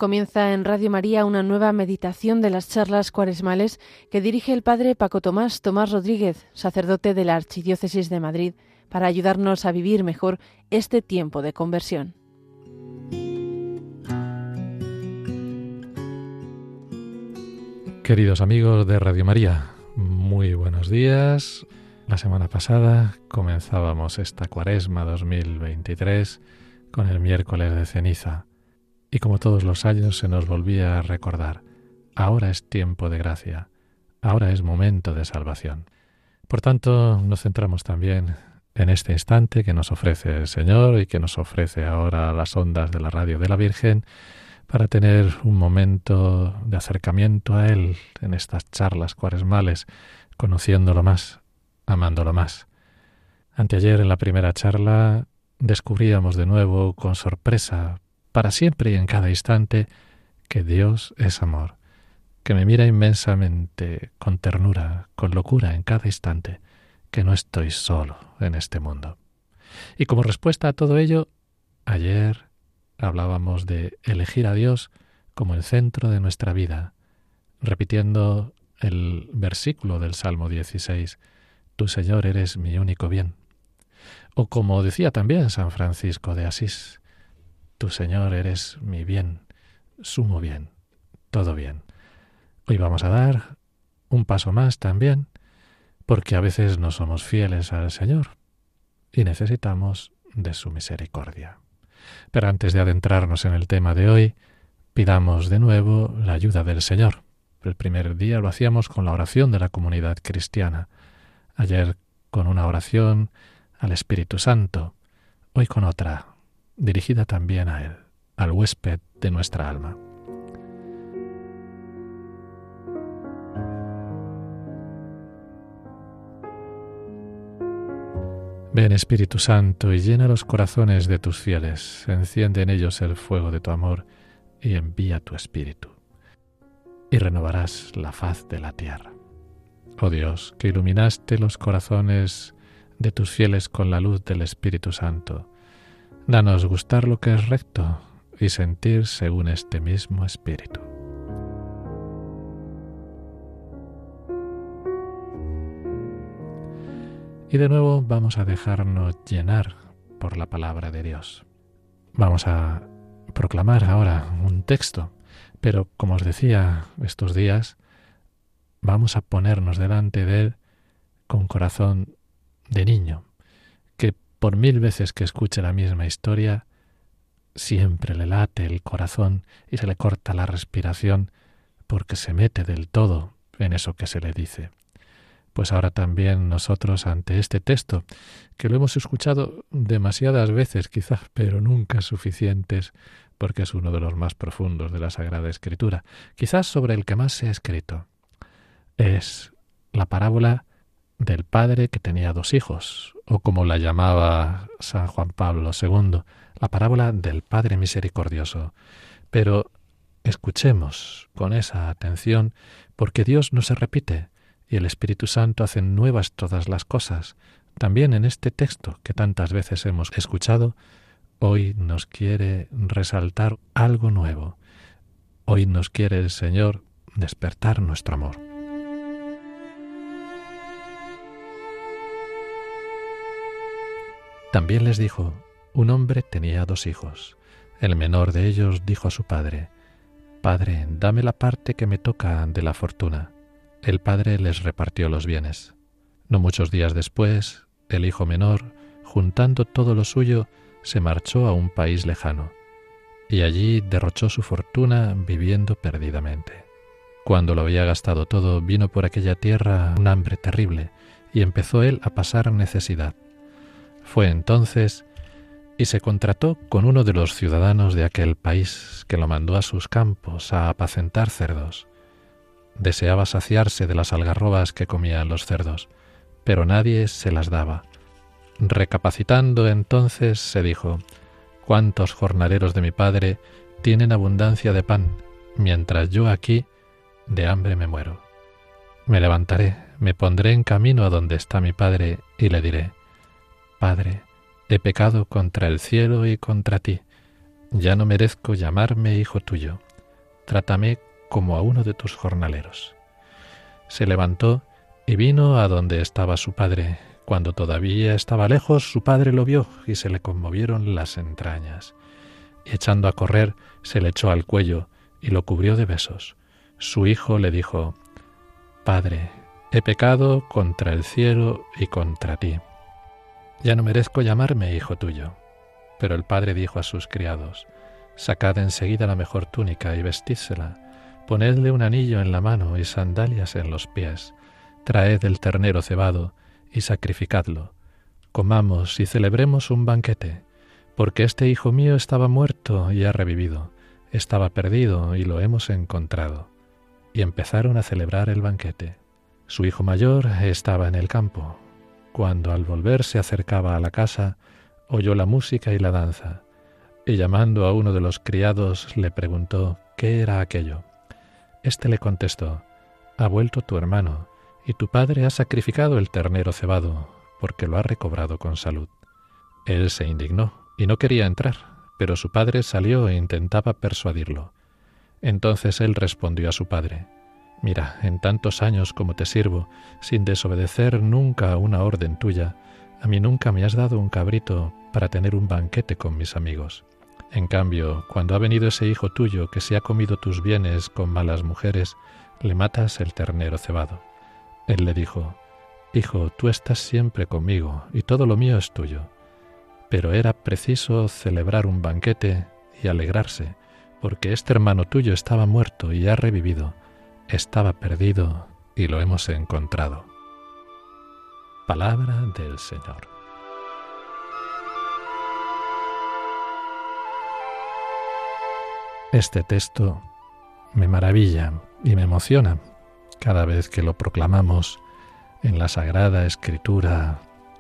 comienza en Radio María una nueva meditación de las charlas cuaresmales que dirige el padre Paco Tomás Rodríguez, sacerdote de la Archidiócesis de Madrid, para ayudarnos a vivir mejor este tiempo de conversión. Queridos amigos de Radio María, muy buenos días. La semana pasada comenzábamos esta Cuaresma 2023 con el miércoles de ceniza y como todos los años se nos volvía a recordar, ahora es tiempo de gracia, ahora es momento de salvación. Por tanto, nos centramos también en este instante que nos ofrece el Señor y que nos ofrece ahora las ondas de la Radio de la Virgen para tener un momento de acercamiento a Él en estas charlas cuaresmales, conociéndolo más, amándolo más. Anteayer en la primera charla descubríamos de nuevo con sorpresa, para siempre y en cada instante, que Dios es amor, que me mira inmensamente, con ternura, con locura en cada instante, que no estoy solo en este mundo. Y como respuesta a todo ello, ayer hablábamos de elegir a Dios como el centro de nuestra vida, repitiendo el versículo del Salmo 16, «Tu Señor eres mi único bien». O como decía también San Francisco de Asís, «Tu Señor eres mi bien, sumo bien, todo bien». Hoy vamos a dar un paso más también, porque a veces no somos fieles al Señor y necesitamos de su misericordia. Pero antes de adentrarnos en el tema de hoy, pidamos de nuevo la ayuda del Señor. El primer día lo hacíamos con la oración de la comunidad cristiana, ayer con una oración al Espíritu Santo, hoy con otra, dirigida también a Él, al huésped de nuestra alma. Ven, Espíritu Santo, y llena los corazones de tus fieles, enciende en ellos el fuego de tu amor y envía tu Espíritu, y renovarás la faz de la tierra. Oh Dios, que iluminaste los corazones de tus fieles con la luz del Espíritu Santo, danos gustar lo que es recto y sentir según este mismo Espíritu. Y de nuevo vamos a dejarnos llenar por la palabra de Dios. Vamos a proclamar ahora un texto, pero como os decía estos días, vamos a ponernos delante de Él con corazón de niño, que por 1000 veces que escuche la misma historia, siempre le late el corazón y se le corta la respiración porque se mete del todo en eso que se le dice. Pues ahora también nosotros ante este texto, que lo hemos escuchado demasiadas veces quizás, pero nunca suficientes, porque es uno de los más profundos de la Sagrada Escritura, quizás sobre el que más se ha escrito, es la parábola del padre que tenía 2 hijos, o como la llamaba San Juan Pablo II, la parábola del Padre Misericordioso. Pero escuchemos con esa atención, porque Dios no se repite, y el Espíritu Santo hace nuevas todas las cosas. También en este texto que tantas veces hemos escuchado, hoy nos quiere resaltar algo nuevo. Hoy nos quiere el Señor despertar nuestro amor. También les dijo, un hombre tenía 2 hijos. El menor de ellos dijo a su padre, «Padre, dame la parte que me toca de la fortuna». El padre les repartió los bienes. No muchos días después, el hijo menor, juntando todo lo suyo, se marchó a un país lejano, y allí derrochó su fortuna viviendo perdidamente. Cuando lo había gastado todo, vino por aquella tierra un hambre terrible, y empezó él a pasar necesidad. Fue entonces y se contrató con uno de los ciudadanos de aquel país, que lo mandó a sus campos a apacentar cerdos. Deseaba saciarse de las algarrobas que comían los cerdos, pero nadie se las daba. Recapacitando entonces se dijo, «¿Cuántos jornaleros de mi padre tienen abundancia de pan, mientras yo aquí de hambre me muero? Me levantaré, me pondré en camino a donde está mi padre y le diré, Padre, he pecado contra el cielo y contra ti, ya no merezco llamarme hijo tuyo. trátame como a uno de tus jornaleros. Se levantó y vino a donde estaba su padre. Cuando todavía estaba lejos, su padre lo vio y se le conmovieron las entrañas. Y echando a correr, se le echó al cuello y lo cubrió de besos. Su hijo le dijo: «Padre, he pecado contra el cielo y contra ti. Ya no merezco llamarme hijo tuyo». Pero el padre dijo a sus criados: «Sacad enseguida la mejor túnica y vestídsela, ponedle un anillo en la mano y sandalias en los pies, traed el ternero cebado y sacrificadlo. Comamos y celebremos un banquete, porque este hijo mío estaba muerto y ha revivido, estaba perdido y lo hemos encontrado». Y empezaron a celebrar el banquete. Su hijo mayor estaba en el campo. Cuando al volver se acercaba a la casa, oyó la música y la danza, y llamando a uno de los criados le preguntó qué era aquello. Este le contestó: «Ha vuelto tu hermano, y tu padre ha sacrificado el ternero cebado, porque lo ha recobrado con salud». Él se indignó y no quería entrar, pero su padre salió e intentaba persuadirlo. Entonces él respondió a su padre: «Mira, en tantos años como te sirvo, sin desobedecer nunca una orden tuya, a mí nunca me has dado un cabrito para tener un banquete con mis amigos. En cambio, cuando ha venido ese hijo tuyo que se ha comido tus bienes con malas mujeres, le matas el ternero cebado». Él le dijo: «Hijo, tú estás siempre conmigo y todo lo mío es tuyo». Pero era preciso celebrar un banquete y alegrarse, porque este hermano tuyo estaba muerto y ha revivido, estaba perdido y lo hemos encontrado. Palabra del Señor. Este texto me maravilla y me emociona cada vez que lo proclamamos en la Sagrada Escritura,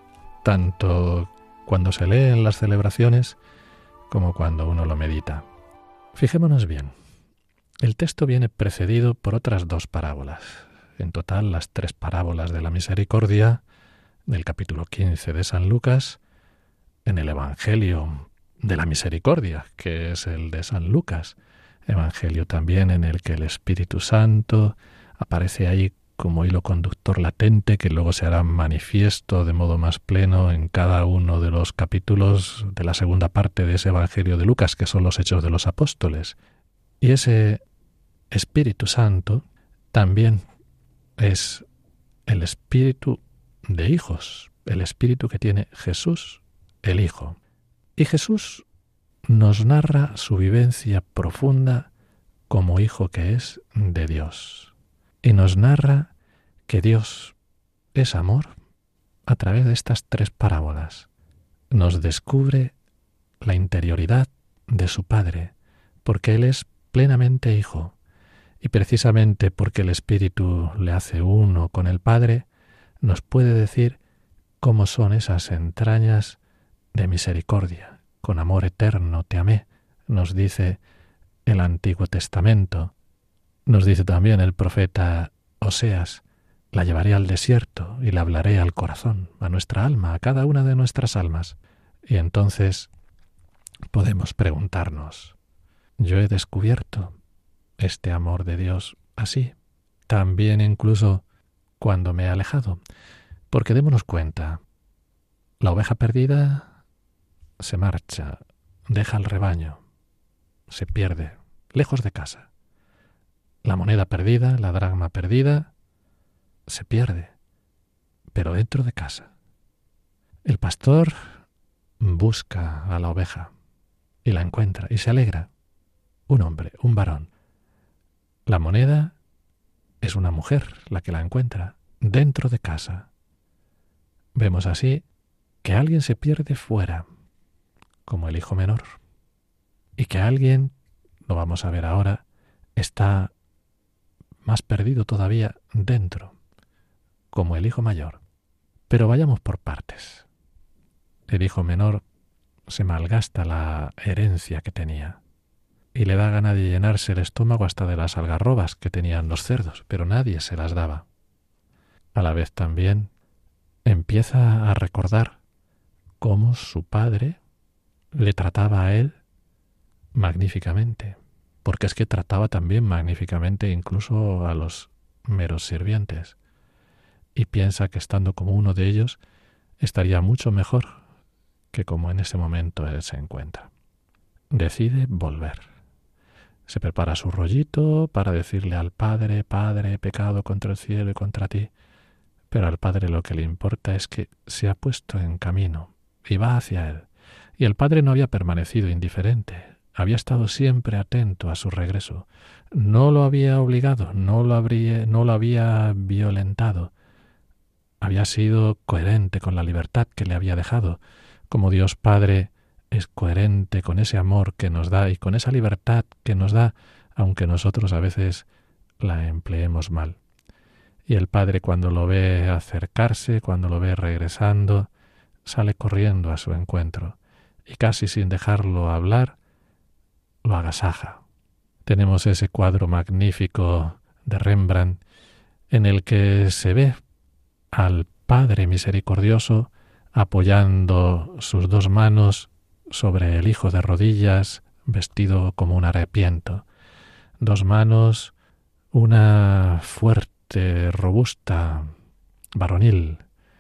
tanto cuando se lee en las celebraciones como cuando uno lo medita. Fijémonos bien, el texto viene precedido por otras dos parábolas. En total, las 3 parábolas de la misericordia del capítulo 15 de San Lucas, en el Evangelio de la Misericordia, que es el de San Lucas, evangelio también en el que el Espíritu Santo aparece ahí como hilo conductor latente que luego se hará manifiesto de modo más pleno en cada uno de los capítulos de la segunda parte de ese Evangelio de Lucas, que son los Hechos de los Apóstoles. Y ese Espíritu Santo también es el Espíritu de hijos, el Espíritu que tiene Jesús, el Hijo. Y Jesús nos narra su vivencia profunda como Hijo que es de Dios. Y nos narra que Dios es amor a través de estas 3 parábolas. Nos descubre la interioridad de su Padre, porque Él es plenamente Hijo. Y precisamente porque el Espíritu le hace uno con el Padre, nos puede decir cómo son esas entrañas de misericordia. Con amor eterno te amé, nos dice el Antiguo Testamento. Nos dice también el profeta Oseas: la llevaré al desierto y la hablaré al corazón, a nuestra alma, a cada una de nuestras almas. Y entonces podemos preguntarnos: ¿yo he descubierto este amor de Dios así? También incluso cuando me he alejado. Porque démonos cuenta, la oveja perdida se marcha, deja el rebaño, se pierde, lejos de casa. La moneda perdida, la dracma perdida, se pierde, pero dentro de casa. El pastor busca a la oveja y la encuentra y se alegra. Un hombre, un varón. La moneda es una mujer la que la encuentra dentro de casa. Vemos así que alguien se pierde fuera, como el hijo menor, y que alguien, lo vamos a ver ahora, está más perdido todavía dentro, como el hijo mayor. Pero vayamos por partes. El hijo menor se malgasta la herencia que tenía y le da gana de llenarse el estómago hasta de las algarrobas que tenían los cerdos, pero nadie se las daba. A la vez también empieza a recordar cómo su padre le trataba a él magníficamente, porque es que trataba también magníficamente incluso a los meros sirvientes, y piensa que estando como uno de ellos estaría mucho mejor que como en ese momento él se encuentra. Decide volver. Se prepara su rollito para decirle al Padre: Padre, he pecado contra el cielo y contra ti. Pero al Padre lo que le importa es que se ha puesto en camino y va hacia él. Y el Padre no había permanecido indiferente, había estado siempre atento a su regreso. No lo había obligado, no lo había violentado. Había sido coherente con la libertad que le había dejado. Como Dios Padre es coherente con ese amor que nos da y con esa libertad que nos da, aunque nosotros a veces la empleemos mal. Y el Padre, cuando lo ve acercarse, cuando lo ve regresando, sale corriendo a su encuentro y casi sin dejarlo hablar, lo agasaja. Tenemos ese cuadro magnífico de Rembrandt en el que se ve al Padre misericordioso apoyando sus dos manos sobre el Hijo de rodillas, vestido como un harapiento. Dos manos, una fuerte, robusta, varonil,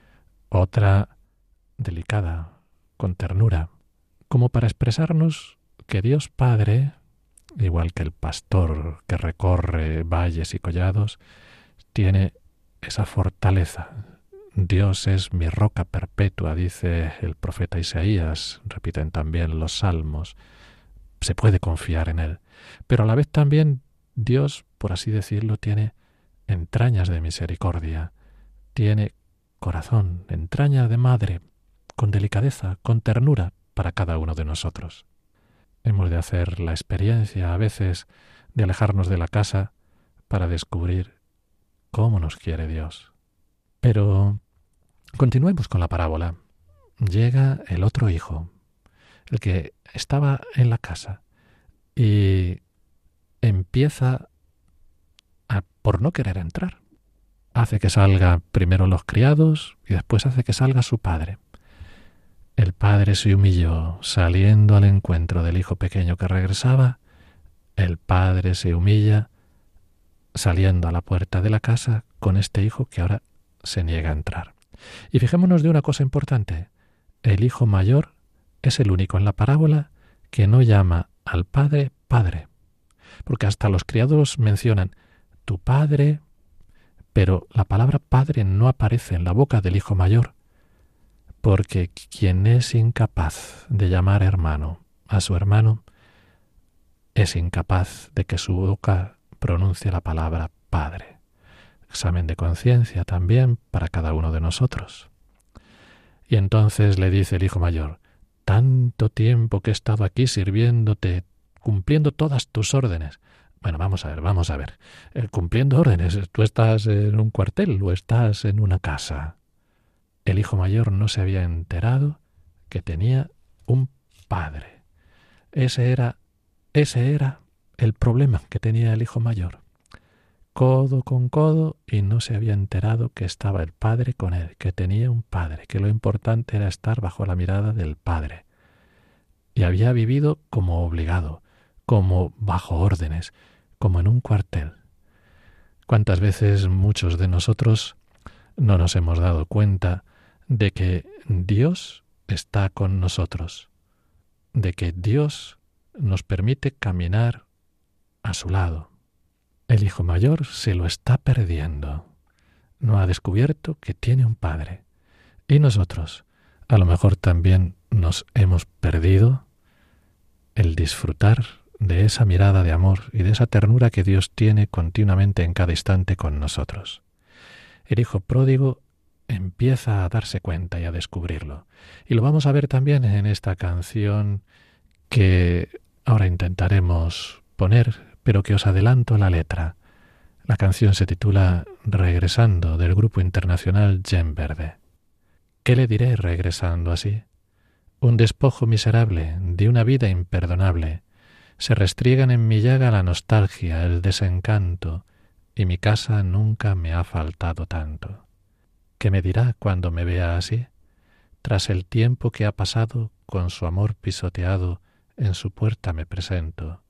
otra delicada, con ternura, como para expresarnos que Dios Padre, igual que el pastor que recorre valles y collados, tiene esa fortaleza. Dios es mi roca perpetua, dice el profeta Isaías, repiten también los salmos. Se puede confiar en él, pero a la vez también Dios, por así decirlo, tiene entrañas de misericordia, tiene corazón, entraña de madre, con delicadeza, con ternura para cada uno de nosotros. Hemos de hacer la experiencia a veces de alejarnos de la casa para descubrir cómo nos quiere Dios. Pero continuemos con la parábola. Llega el otro hijo, el que estaba en la casa, y empieza por no querer entrar. Hace que salga primero los criados y después hace que salga su padre. El padre se humilló saliendo al encuentro del hijo pequeño que regresaba. El padre se humilla saliendo a la puerta de la casa con este hijo que ahora se niega a entrar. Y fijémonos de una cosa importante. El hijo mayor es el único en la parábola que no llama al padre padre. Porque hasta los criados mencionan tu padre, pero la palabra padre no aparece en la boca del hijo mayor, porque quien es incapaz de llamar hermano a su hermano es incapaz de que su boca pronuncie la palabra padre. Examen de conciencia también para cada uno de nosotros. Y entonces le dice el hijo mayor: tanto tiempo que he estado aquí sirviéndote, cumpliendo todas tus órdenes. Bueno, vamos a ver. Cumpliendo órdenes, ¿tú estás en un cuartel o estás en una casa? El hijo mayor no se había enterado que tenía un padre. Ese era el problema que tenía el hijo mayor. Codo con codo, y no se había enterado que estaba el padre con él, que tenía un padre, que lo importante era estar bajo la mirada del padre. Y había vivido como obligado, como bajo órdenes, como en un cuartel. ¿Cuántas veces muchos de nosotros no nos hemos dado cuenta de que Dios está con nosotros, de que Dios nos permite caminar a su lado? El hijo mayor se lo está perdiendo. No ha descubierto que tiene un padre. Y nosotros, a lo mejor también nos hemos perdido el disfrutar de esa mirada de amor y de esa ternura que Dios tiene continuamente en cada instante con nosotros. El hijo pródigo empieza a darse cuenta y a descubrirlo. Y lo vamos a ver también en esta canción que ahora intentaremos poner, pero que os adelanto la letra. La canción se titula Regresando, del grupo internacional Gen Verde. ¿Qué le diré regresando así? Un despojo miserable de una vida imperdonable. Se restriegan en mi llaga la nostalgia, el desencanto, y mi casa nunca me ha faltado tanto. ¿Qué me dirá cuando me vea así? Tras el tiempo que ha pasado, con su amor pisoteado, en su puerta me presento.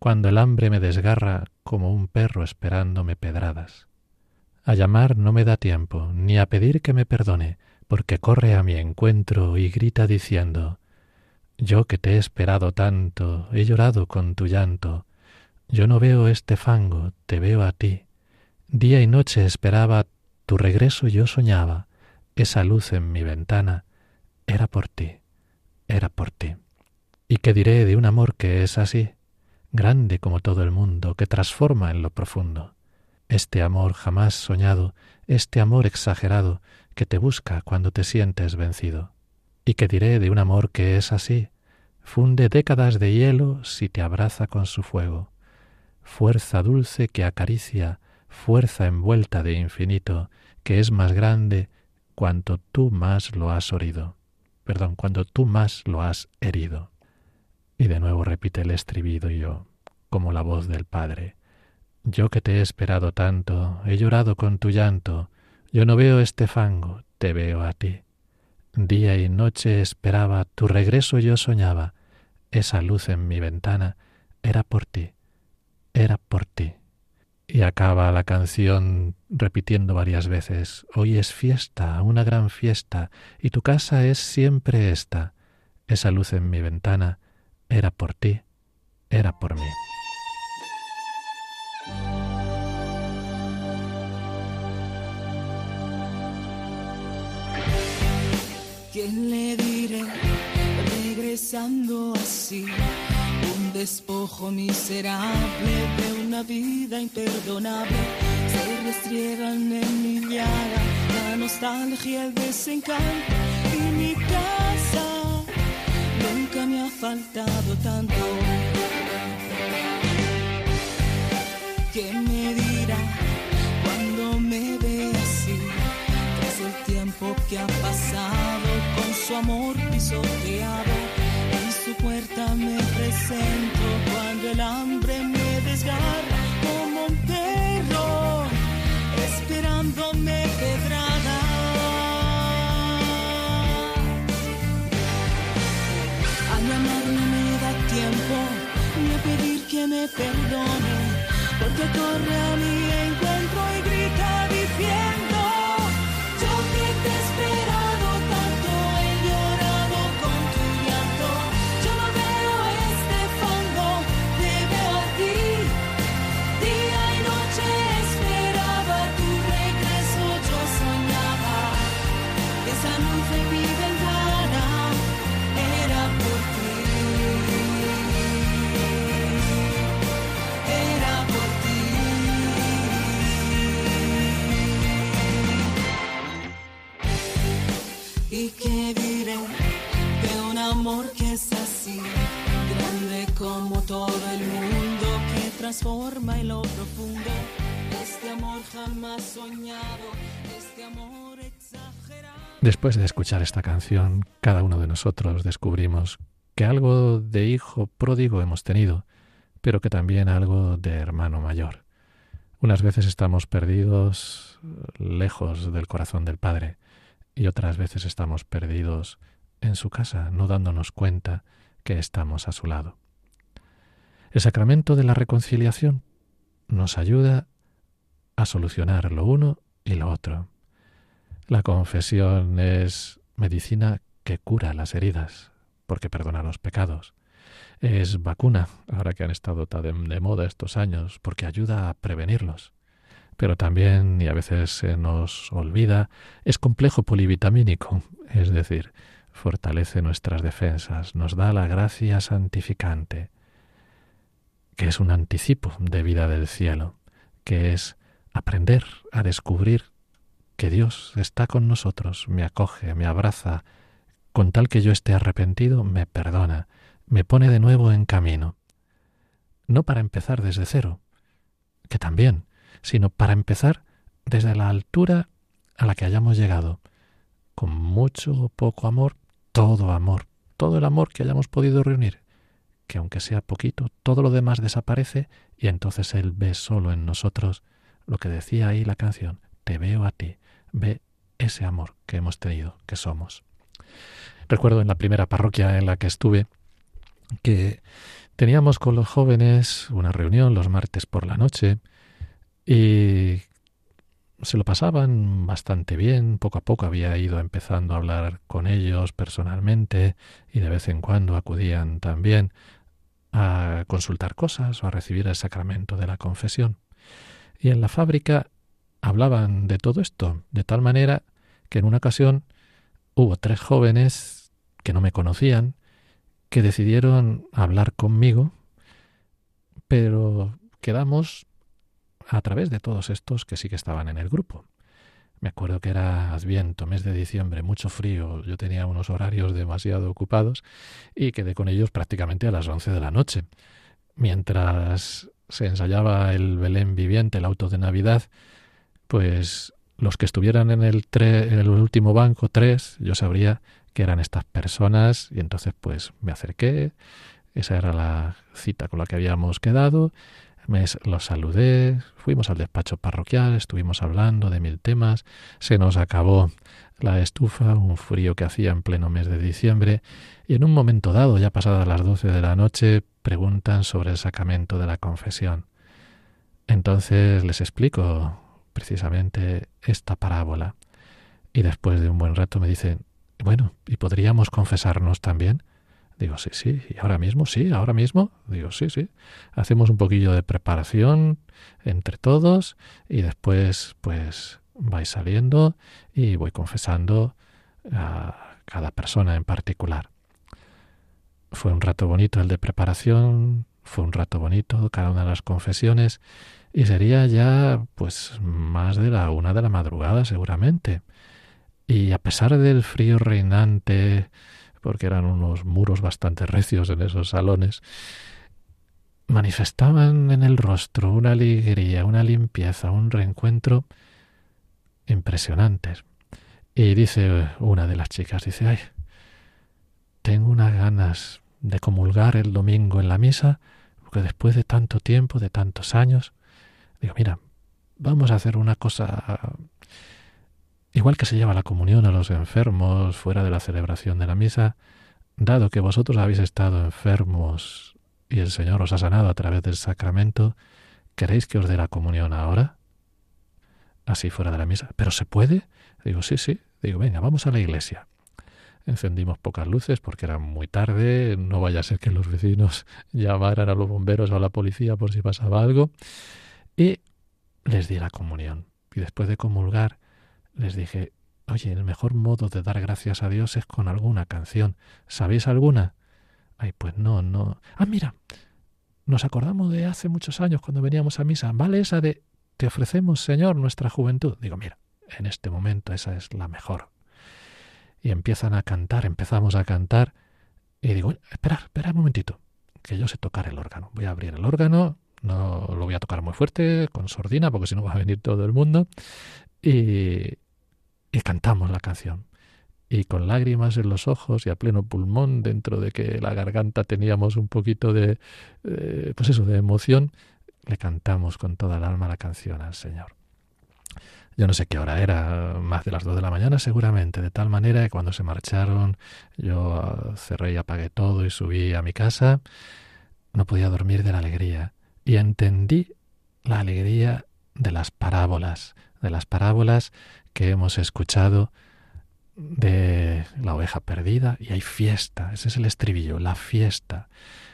cuando el hambre me desgarra como un perro esperándome pedradas. A llamar no me da tiempo, ni a pedir que me perdone, porque corre a mi encuentro y grita diciendo: yo que te he esperado tanto, he llorado con tu llanto, yo no veo este fango, te veo a ti. Día y noche esperaba tu regreso, yo soñaba, esa luz en mi ventana, era por ti, era por ti. ¿Y qué diré de un amor que es así, grande como todo el mundo, que transforma en lo profundo? Este amor jamás soñado, este amor exagerado, que te busca cuando te sientes vencido. ¿Y qué diré de un amor que es así? Funde décadas de hielo si te abraza con su fuego. Fuerza dulce que acaricia, fuerza envuelta de infinito, que es más grande cuanto tú más lo has cuando tú más lo has herido. Y de nuevo repite el estribillo yo, como la voz del Padre. Yo que te he esperado tanto, he llorado con tu llanto, yo no veo este fango, te veo a ti. Día y noche esperaba tu regreso, yo soñaba, esa luz en mi ventana, era por ti, era por ti. Y acaba la canción repitiendo varias veces: hoy es fiesta, una gran fiesta, y tu casa es siempre esta, esa luz en mi ventana, era por ti, era por mí. ¿Quién le diré, regresando así, un despojo miserable de una vida imperdonable? Se restriegan en mi llaga la nostalgia, el desencanto, y mi casa nunca me ha faltado tanto. ¿Quién me dirá cuando me ve así, tras el tiempo que ha pasado, con su amor pisoteado? En su puerta me presento cuando el hambre me desgarra como un perro esperándome pedrada. A llamar no me da tiempo ni a pedir que me perdone, porque corre a mi encuentro y grita diciendo: yo que te he esperado tanto, he llorado con tu llanto, yo no veo este fango, te veo a ti. Día y noche esperaba tu regreso, yo soñaba, esa luz de mi ventana era por ti, era por ti. ¿Y qué diré de un amor que es así, grande como todo el mundo, que transforma en lo profundo? Este amor jamás soñado, este amor exagerado. Después de escuchar esta canción, cada uno de nosotros descubrimos que algo de hijo pródigo hemos tenido, pero que también algo de hermano mayor. Unas veces estamos perdidos lejos del corazón del Padre, y otras veces estamos perdidos en su casa, no dándonos cuenta que estamos a su lado. El sacramento de la reconciliación nos ayuda a solucionar lo uno y lo otro. La confesión es medicina que cura las heridas, porque perdona los pecados. Es vacuna, ahora que han estado tan de moda estos años, porque ayuda a prevenirlos. Pero también, y a veces se nos olvida, es complejo polivitamínico, es decir, fortalece nuestras defensas, nos da la gracia santificante, que es un anticipo de vida del cielo, que es aprender a descubrir que Dios está con nosotros, me acoge, me abraza, con tal que yo esté arrepentido, me perdona, me pone de nuevo en camino. No para empezar desde cero, que también, sino para empezar desde la altura a la que hayamos llegado, con mucho o poco amor, todo el amor que hayamos podido reunir, que aunque sea poquito, todo lo demás desaparece y entonces Él ve solo en nosotros lo que decía ahí la canción: te veo a ti, ve ese amor que hemos tenido, que somos. Recuerdo en la primera parroquia en la que estuve que Teníamos con los jóvenes una reunión los martes por la noche y se lo pasaban bastante bien. Poco a poco había ido empezando a hablar con ellos personalmente y de vez en cuando acudían también a consultar cosas o a recibir el sacramento de la confesión. Y en la fábrica hablaban de todo esto, de tal manera que en una ocasión hubo 3 jóvenes que no me conocían, que decidieron hablar conmigo, pero quedamos a través de todos estos que sí que estaban en el grupo. Me acuerdo que era Adviento, mes de diciembre, mucho frío, yo tenía unos horarios demasiado ocupados y quedé con ellos prácticamente a las 11 de la noche. Mientras se ensayaba el Belén viviente, el auto de Navidad, pues los que estuvieran en el último banco, 3, yo sabría que eran estas personas y entonces pues me acerqué, esa era la cita con la que habíamos quedado, los saludé, fuimos al despacho parroquial, estuvimos hablando de 1000 temas, se nos acabó la estufa, un frío que hacía en pleno mes de diciembre, y en un momento dado, ya pasadas las 12 de la noche, preguntan sobre el sacramento de la confesión. Entonces les explico precisamente esta parábola, y después de un buen rato me dicen, bueno, ¿y podríamos confesarnos también? Digo, sí, ¿y ahora mismo? Sí, ahora mismo. Digo, sí. Hacemos un poquillo de preparación entre todos y después, pues, vais saliendo y voy confesando a cada persona en particular. Fue un rato bonito el de preparación, fue un rato bonito cada una de las confesiones y sería ya, pues, más de la 1 de la madrugada seguramente. Y a pesar del frío reinante, porque eran unos muros bastante recios en esos salones, manifestaban en el rostro una alegría, una limpieza, un reencuentro impresionantes. Y dice una de las chicas, dice, ay, tengo unas ganas de comulgar el domingo en la misa, porque después de tanto tiempo, de tantos años, digo, mira, vamos a hacer una cosa. Igual que se lleva la comunión a los enfermos fuera de la celebración de la misa, dado que vosotros habéis estado enfermos y el Señor os ha sanado a través del sacramento, ¿queréis que os dé la comunión ahora? Así fuera de la misa. ¿Pero se puede? Digo, sí. Digo, venga, vamos a la iglesia. Encendimos pocas luces porque era muy tarde, no vaya a ser que los vecinos llamaran a los bomberos o a la policía por si pasaba algo. Y les di la comunión. Y después de comulgar, les dije, oye, el mejor modo de dar gracias a Dios es con alguna canción. ¿Sabéis alguna? Ay, pues no. Ah, mira, nos acordamos de hace muchos años cuando veníamos a misa. ¿Vale esa de te ofrecemos, Señor, nuestra juventud? Digo, mira, en este momento esa es la mejor. Y empezamos a cantar. Y digo, espera un momentito, que yo sé tocar el órgano. Voy a abrir el órgano, no lo voy a tocar muy fuerte, con sordina, porque si no va a venir todo el mundo. Y cantamos la canción. Y con lágrimas en los ojos y a pleno pulmón, dentro de que la garganta teníamos un poquito de emoción, le cantamos con toda el alma la canción al Señor. Yo no sé qué hora era, más de las 2 de la mañana seguramente, de tal manera que cuando se marcharon yo cerré y apagué todo y subí a mi casa. No podía dormir de la alegría y entendí la alegría de las parábolas que hemos escuchado de la oveja perdida, y hay fiesta, ese es el estribillo, la fiesta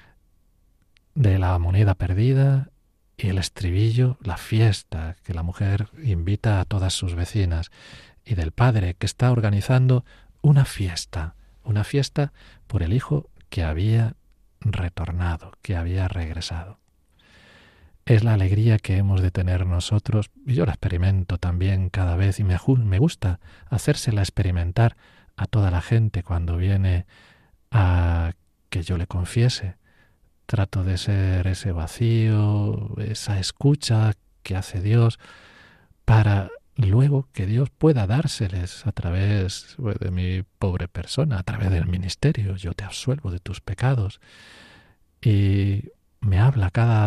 de la moneda perdida, y el estribillo, la fiesta que la mujer invita a todas sus vecinas, y del padre que está organizando una fiesta por el hijo que había retornado, que había regresado. Es la alegría que hemos de tener nosotros, y yo la experimento también cada vez, y me gusta hacérsela experimentar a toda la gente cuando viene a que yo le confiese. Trato de ser ese vacío, esa escucha que hace Dios, para luego que Dios pueda dárseles a través de mi pobre persona, a través del ministerio. Yo te absuelvo de tus pecados. Y me habla cada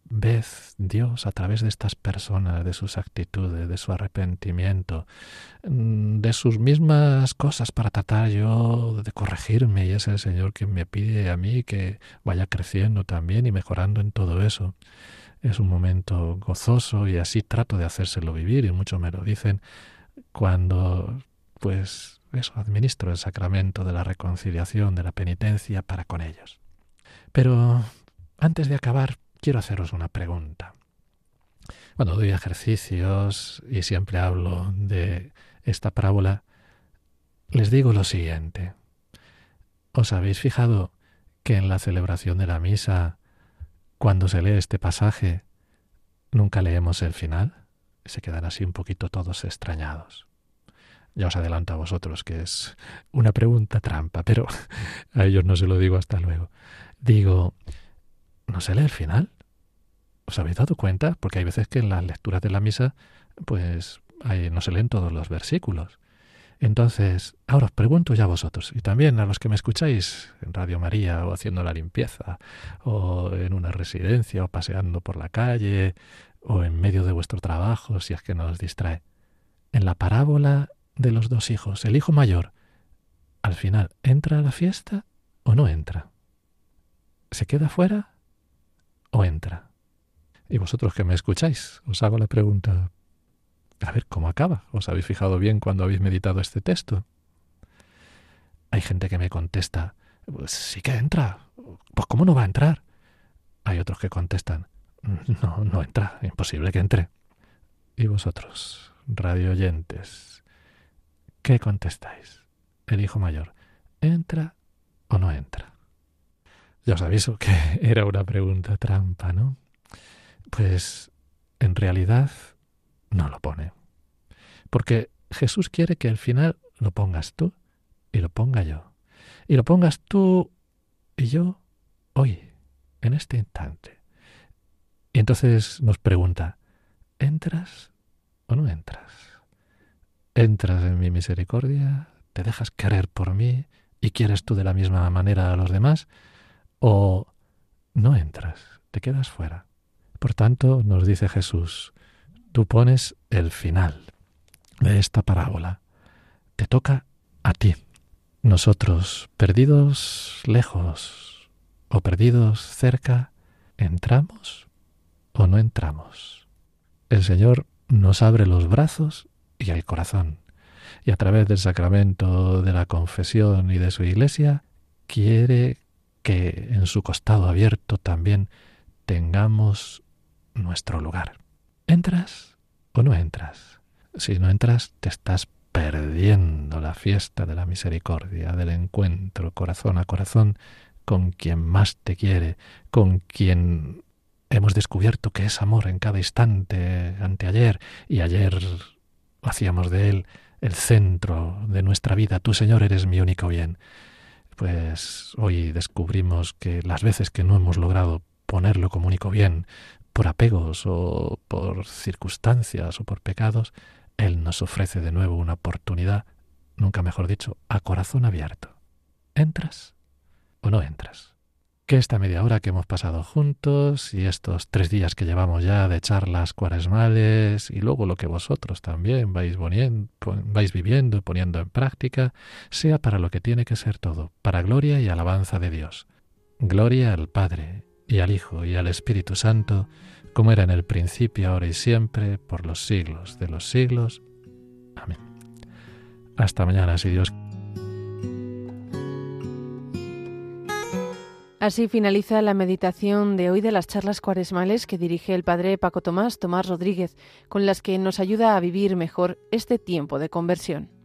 ved, Dios, a través de estas personas, de sus actitudes, de su arrepentimiento, de sus mismas cosas para tratar yo de corregirme, y es el Señor quien me pide a mí que vaya creciendo también y mejorando en todo eso. Es un momento gozoso y así trato de hacérselo vivir, y muchos me lo dicen cuando, pues, eso, administro el sacramento de la reconciliación, de la penitencia para con ellos. Pero antes de acabar, quiero haceros una pregunta. Cuando doy ejercicios y siempre hablo de esta parábola, les digo lo siguiente. ¿Os habéis fijado que en la celebración de la misa, cuando se lee este pasaje, nunca leemos el final? Se quedan así un poquito todos extrañados. Ya os adelanto a vosotros que es una pregunta trampa, pero a ellos no se lo digo hasta luego. Digo, ¿no se lee el final? ¿Os habéis dado cuenta? Porque hay veces que en las lecturas de la misa, pues no se leen todos los versículos. Entonces, ahora os pregunto ya a vosotros, y también a los que me escucháis en Radio María, o haciendo la limpieza, o en una residencia, o paseando por la calle, o en medio de vuestro trabajo, si es que no os distrae. En la parábola de los dos hijos, el hijo mayor, al final, ¿entra a la fiesta o no entra? ¿Se queda fuera o entra? Y vosotros que me escucháis, os hago la pregunta, a ver cómo acaba. ¿Os habéis fijado bien cuando habéis meditado este texto? Hay gente que me contesta, pues sí que entra. Pues ¿cómo no va a entrar? Hay otros que contestan, no entra, imposible que entre. Y vosotros, radio oyentes, ¿qué contestáis? El hijo mayor, ¿entra o no entra? Ya os aviso que era una pregunta trampa, ¿no? Pues en realidad no lo pone. Porque Jesús quiere que al final lo pongas tú y lo ponga yo. Y lo pongas tú y yo hoy, en este instante. Y entonces nos pregunta, ¿entras o no entras? ¿Entras en mi misericordia? ¿Te dejas querer por mí y quieres tú de la misma manera a los demás? ¿O no entras? ¿Te quedas fuera? Por tanto, nos dice Jesús, tú pones el final de esta parábola. Te toca a ti. Nosotros, perdidos lejos o perdidos cerca, ¿entramos o no entramos? El Señor nos abre los brazos y el corazón, y a través del sacramento de la confesión y de su Iglesia, quiere que en su costado abierto también tengamos nuestro lugar. ¿Entras o no entras? Si no entras, te estás perdiendo la fiesta de la misericordia, del encuentro corazón a corazón con quien más te quiere, con quien hemos descubierto que es amor en cada instante, anteayer, y ayer hacíamos de él el centro de nuestra vida. Tú, Señor, eres mi único bien. Pues hoy descubrimos que las veces que no hemos logrado ponerlo como único bien, por apegos o por circunstancias o por pecados, Él nos ofrece de nuevo una oportunidad, nunca mejor dicho, a corazón abierto. ¿Entras o no entras? Que esta media hora que hemos pasado juntos y estos 3 días que llevamos ya de charlas cuaresmales y luego lo que vosotros también vais viviendo y poniendo en práctica, sea para lo que tiene que ser todo, para gloria y alabanza de Dios. Gloria al Padre y al Hijo y al Espíritu Santo, como era en el principio, ahora y siempre, por los siglos de los siglos. Amén. Hasta mañana, si Dios quiere. Así finaliza la meditación de hoy de las charlas cuaresmales que dirige el padre Paco Tomás Rodríguez, con las que nos ayuda a vivir mejor este tiempo de conversión.